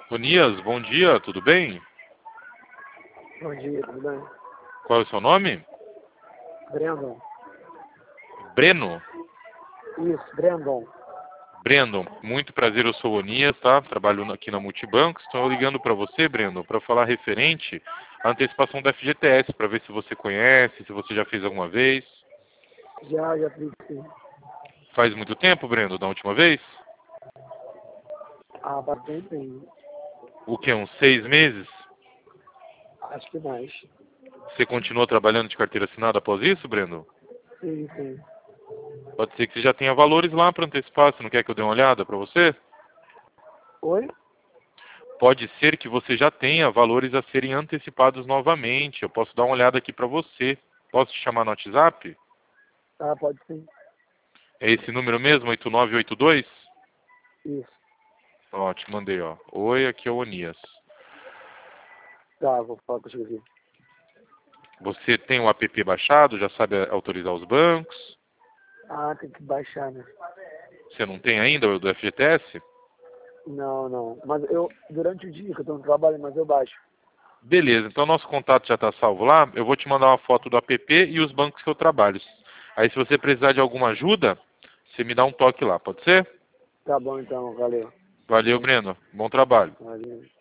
Onias, bom dia, tudo bem? Bom dia, tudo bem? Qual é o seu nome? Brandon. Breno? Isso, Brandon. Brandon, muito prazer, eu sou o Onias, tá? Trabalho aqui na Multibanco. Estou ligando para você, Brandon, para falar referente à antecipação da FGTS, para ver se você conhece, se você já fez alguma vez. Já fiz sim. Faz muito tempo, Brandon, da última vez? Ah, bastante bem. O que, uns 6 meses? Acho que mais. Você continuou trabalhando de carteira assinada após isso, Brandon? Sim. Pode ser que você já tenha valores lá para antecipar, você não quer que eu dê uma olhada para você? Oi? Pode ser que você já tenha valores a serem antecipados novamente. Eu posso dar uma olhada aqui para você. Posso te chamar no WhatsApp? Ah, pode sim. É esse número mesmo, 8982? Isso. Ó, te mandei, ó. Oi, aqui é o Onias. Tá, vou falar contigo aqui. Você tem o app baixado? Já sabe autorizar os bancos? Ah, tem que baixar, né? Você não tem ainda o do FGTS? Não. Mas eu, durante o dia que eu tô no trabalho, mas eu baixo. Beleza, então nosso contato já está salvo lá. Eu vou te mandar uma foto do app e os bancos que eu trabalho. Aí se você precisar de alguma ajuda, você me dá um toque lá, pode ser? Tá bom então, valeu. Valeu, Breno. Bom trabalho. Valeu.